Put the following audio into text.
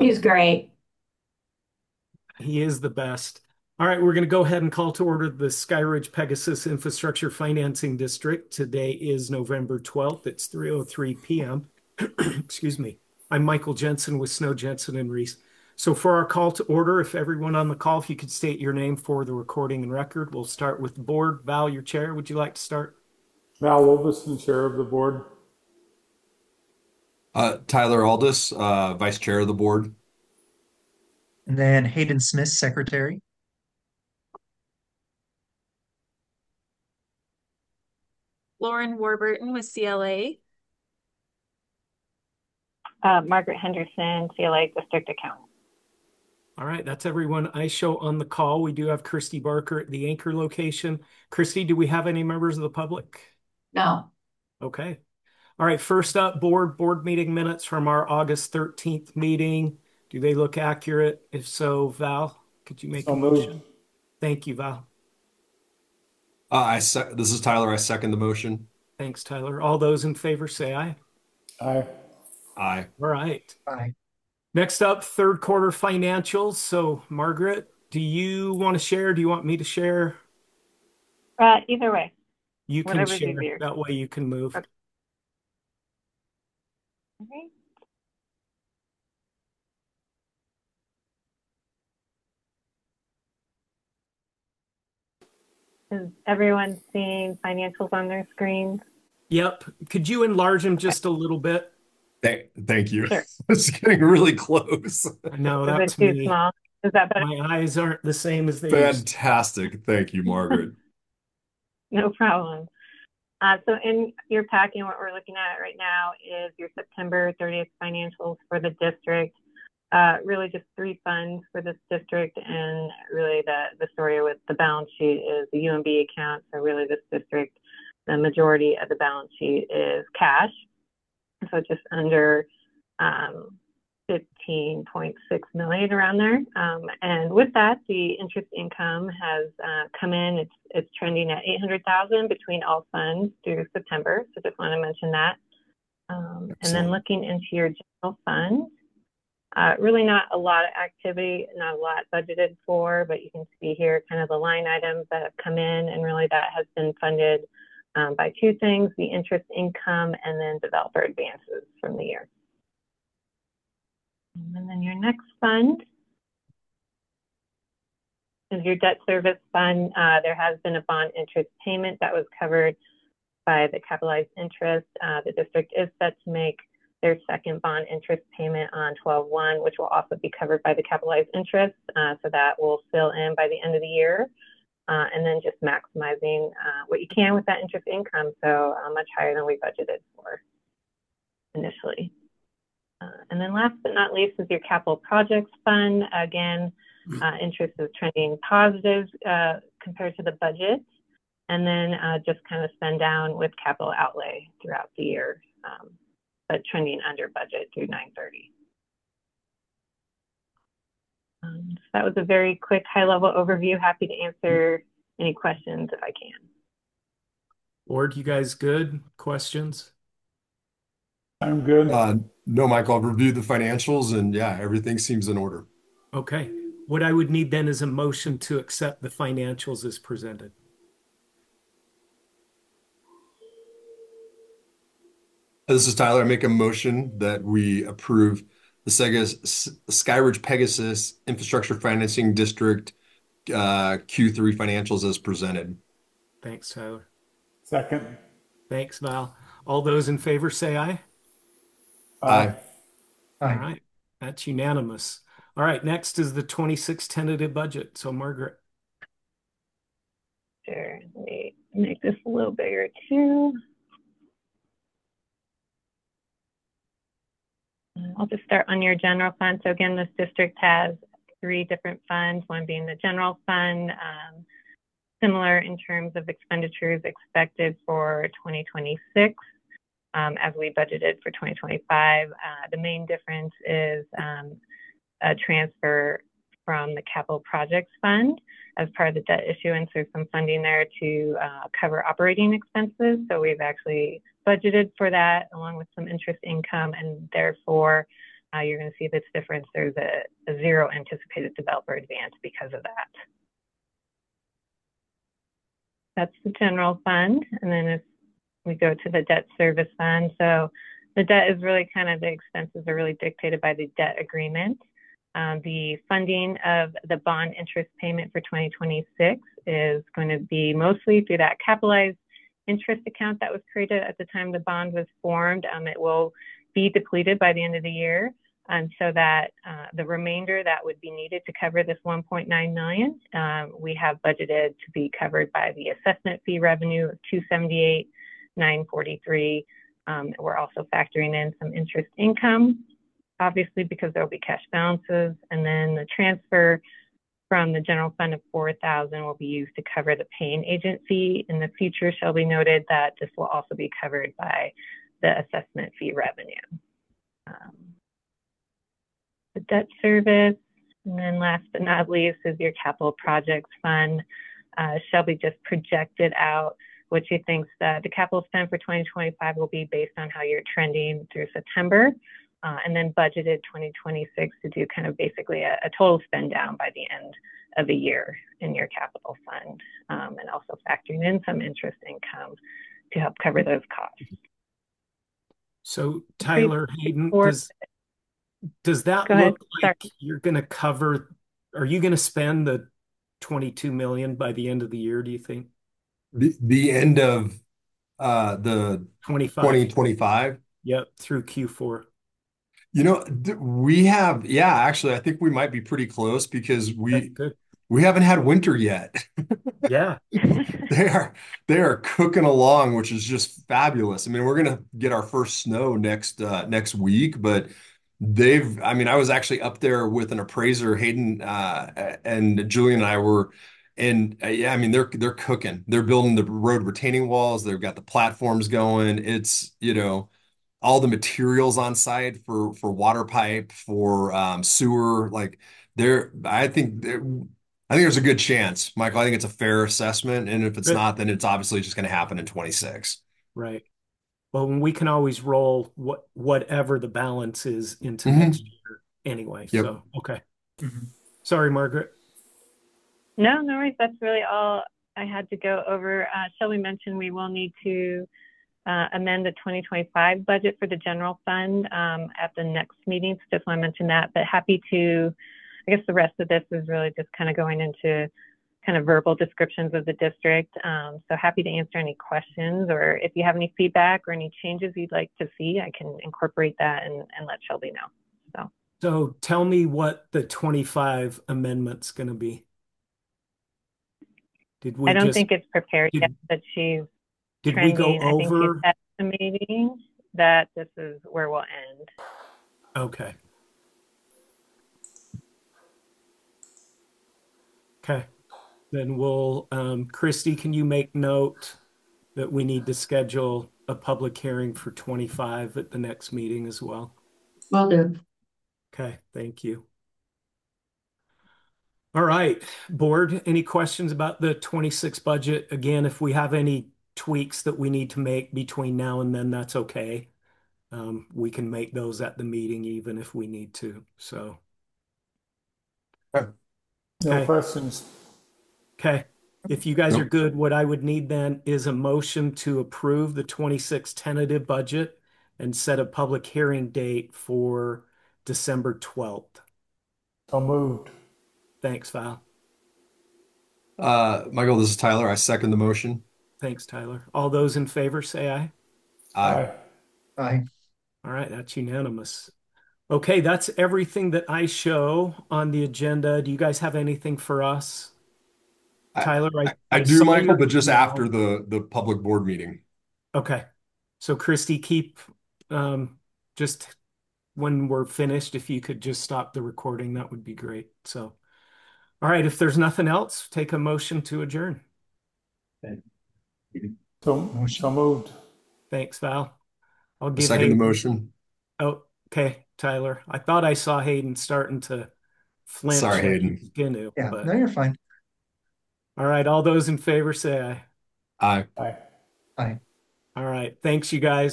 He's great. He is the best. All right, we're going to go ahead and call to order the Skyridge Pegasus Infrastructure Financing District. Today is November 12th. It's 3:03 p.m. Excuse me. I'm Michael Jensen with Snow Jensen and Reese. So for our call to order, if everyone on the call, if you could state your name for the recording and record, we'll start with the board. Val, your chair, would you like to start? Val Wolverson, Chair of the Board. Tyler Aldis, Vice Chair of the Board. And then Hayden Smith, secretary. Lauren Warburton with CLA. Margaret Henderson, CLA District Accountant. All right, that's everyone I show on the call. We do have Christy Barker at the anchor location. Christy, do we have any members of the public? No. Okay. All right, first up, board meeting minutes from our August 13th meeting. Do they look accurate? If so, Val, could you make So a moved. motion? Thank you, Val. This is Tyler. I second the motion. Thanks, Tyler. All those in favor say aye. Aye. Aye. All right. Aye. Next up, third quarter financials. So, Margaret, do you want to share? Do you want me to share? Either way, You can whatever's share. easier. That way you can move. Okay. All right. Is everyone seeing financials on their screens? Yep. Could you enlarge them just a little bit? Thank you. Sure. It's getting really close. No, Is that's it too me. small? Is that better? My eyes aren't the same as they used. Fantastic. Thank you, Margaret. No problem. So in your packet, what we're looking at right now is your September 30th financials for the district. Really just three funds for this district, and really the story with the balance sheet is the UMB account. So really this district, the majority of the balance sheet is cash. So just under 15.6 million around there. And with that, the interest income has come in. It's trending at 800,000 between all funds through September. So just want to mention that. And then looking into your general fund, really not a lot of activity, not a lot budgeted for, but you can see here kind of the line items that have come in, and really that has been funded by two things: the interest income and then developer advances from the year. And then your next fund is your debt service fund. There has been a bond interest payment that was covered by the capitalized interest. The district is set to make their second bond interest payment on 12/1, which will also be covered by the capitalized interest. So that will fill in by the end of the year. And then just maximizing what you can with that interest income. So much higher than we budgeted for initially. And then last but not least is your capital projects fund. Again, interest is trending positive compared to the budget. And then just kind of spend down with capital outlay throughout the year, but trending under budget through 9/30. So that was a very quick high-level overview. Happy to answer any questions if I can. Board, you guys good? Questions? I'm good. No, Michael, I've reviewed the financials and yeah, everything seems in order. Okay. What I would need then is a motion to accept the financials as presented. This is Tyler. I make a motion that we approve the Skyridge Pegasus Infrastructure Financing District Q3 financials as presented. Thanks, Tyler. Second. Thanks, Val. All those in favor say aye. Aye. All Aye. right. That's unanimous. All right. Next is the 26 tentative budget. So, Margaret. Sure. Let me make this a little bigger too. I'll just start on your general fund. So again, this district has three different funds, one being the general fund, similar in terms of expenditures expected for 2026, as we budgeted for 2025. The main difference is a transfer from the capital projects fund as part of the debt issuance. There's some funding there to cover operating expenses. So we've actually budgeted for that along with some interest income, and therefore you're going to see this difference. There's a zero anticipated developer advance because of that. That's the general fund. And then if we go to the debt service fund, so the debt is really kind of, the expenses are really dictated by the debt agreement. The funding of the bond interest payment for 2026 is going to be mostly through that capitalized interest account that was created at the time the bond was formed. It will be depleted by the end of the year. And so that the remainder that would be needed to cover this 1.9 million, we have budgeted to be covered by the assessment fee revenue of 278,943. We're also factoring in some interest income, obviously, because there will be cash balances. And then the transfer from the general fund of 4,000 will be used to cover the paying agent fee. In the future, shall be noted that this will also be covered by the assessment fee revenue. The debt service, and then last but not least is your capital projects fund. Shelby just projected out what she thinks that the capital spend for 2025 will be based on how you're trending through September, and then budgeted 2026 to do kind of basically a total spend down by the end of the year in your capital fund, and also factoring in some interest income to help cover those costs. So Tyler, Hayden, does that Go ahead. look like you're going to cover, are you going to spend the 22 million by the end of the year, do you think? The end of the 25. 2025? Yep, through Q4. You know, we have, yeah, actually, I think we might be pretty close because That's good. we haven't had winter yet. Yeah. They are cooking along, which is just fabulous. I mean, we're gonna get our first snow next week, but I mean, I was actually up there with an appraiser, Hayden, and Julian and I were, and yeah, I mean, they're cooking. They're building the road retaining walls. They've got the platforms going. It's, you know, all the materials on site for water pipe, for sewer, like I think there's a good chance, Michael. I think it's a fair assessment, and if it's Good. not, then it's obviously just going to happen in 26. Right. Well, we can always roll whatever the balance is into next year anyway. Yep. So, okay. Sorry, Margaret. No worries. That's really all I had to go over. Shelby mentioned we will need to amend the 2025 budget for the general fund at the next meeting. So just want to mention that, but happy to, I guess the rest of this is really just kind of going into kind of verbal descriptions of the district. So happy to answer any questions, or if you have any feedback or any changes you'd like to see, I can incorporate that and let Shelby know. So tell me what the 25 amendment's going to be. I don't think it's prepared yet, but she's Did trending, we go I think over? it's estimating that this is where we'll end. Okay. Okay. Then we'll, Christy, can you make note that we need to schedule a public hearing for 25 at the next meeting as well? Will do. Okay, thank you. All right, board, any questions about the 26 budget? Again, if we have any tweaks that we need to make between now and then, that's okay. We can make those at the meeting even if we need to. So, No Okay. questions. okay. If you guys Nope. are good, what I would need then is a motion to approve the 26 tentative budget and set a public hearing date for December 12th. So moved. Thanks, Val. Michael, this is Tyler. I second the motion. Thanks, Tyler. All those in favor say aye. Aye. Aye. All right, that's unanimous. Okay, that's everything that I show on the agenda. Do you guys have anything for us? Tyler, I do, saw Michael, your but just email. after the public board meeting. Okay. So Christy, keep just when we're finished, if you could just stop the recording, that would be great. So, all right, if there's nothing else, take a motion to adjourn. So moved. Thanks, Val. I'll I give second the Hayden. motion. Oh, okay, Tyler. I thought I saw Hayden starting to flinch. Sorry, like Hayden. he's gonna, Yeah, but no, you're fine. all right, all those in favor say aye. Aye. Aye. Aye. All right, thanks, you guys.